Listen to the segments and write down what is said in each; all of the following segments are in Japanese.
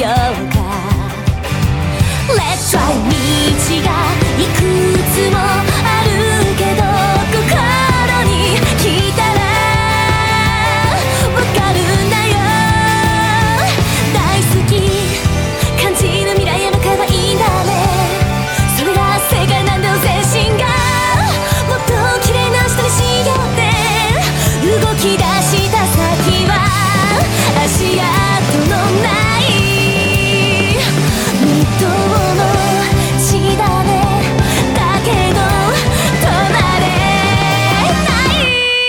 ようか Let's try 道がいくつもあるけど心に来たらわかるんだよ大好き感じる未来へ向かえばいいんだねそれが正解なんだよ全身がもっと綺麗な人にしようって動き出した先は足跡のない未踏の地だねだけど止まれない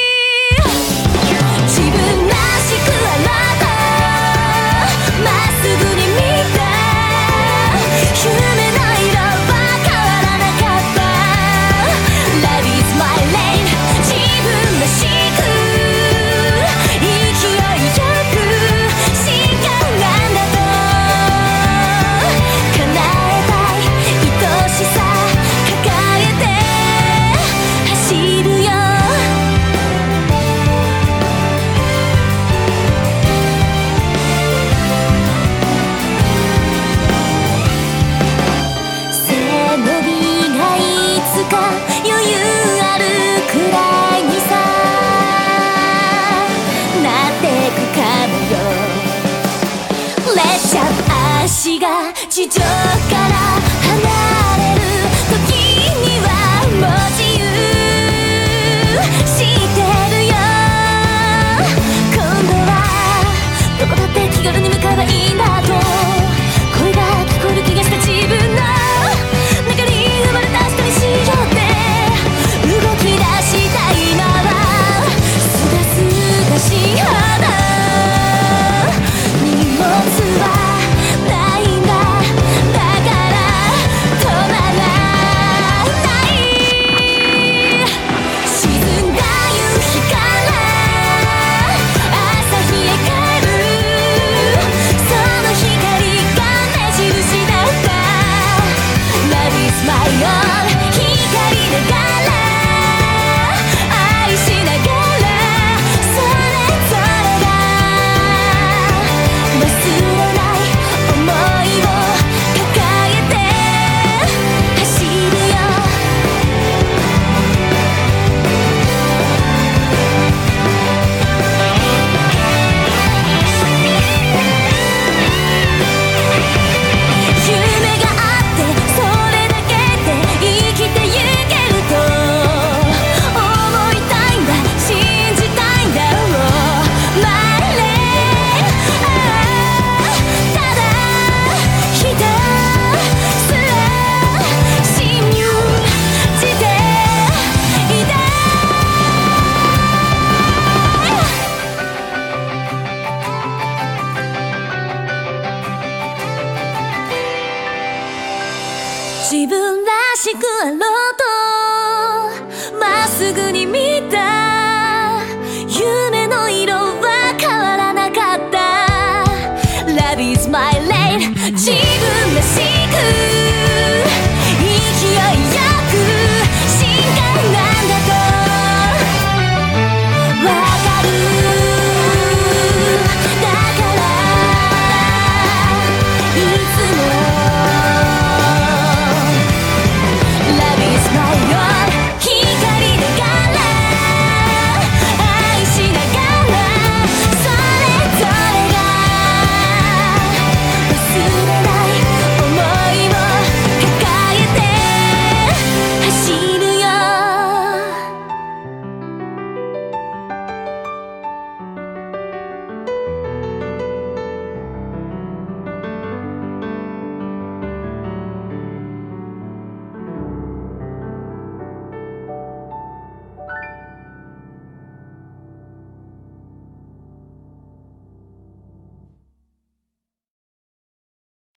自分らしくあなたまっすぐに見た夢の色は変わらなかった Love is my lane 自分らしく勢いよく進化なんだと叶えたい愛しさ抱えて走るよ背伸びがいつか余裕あるくらいにさなってくかもよ Let's up 足が地上から離れる時にはもう自由してるよ今度はどこだって気軽に向かえばいいんだと声が聞こえる気がした自分の中に生まれた人にしようって動き出した今はすがすがしいほど荷物はないんだだから止まらない沈んだ夕日から朝日へ帰るその光が目印だった Love is my own 光ながら愛しながらそれぞれが忘れない想いを抱えて走るよ夢があってそれだけで生きてゆけると思いたいんだ信じたいんだろう My lane ただひたすら信じていた自分らしくあろう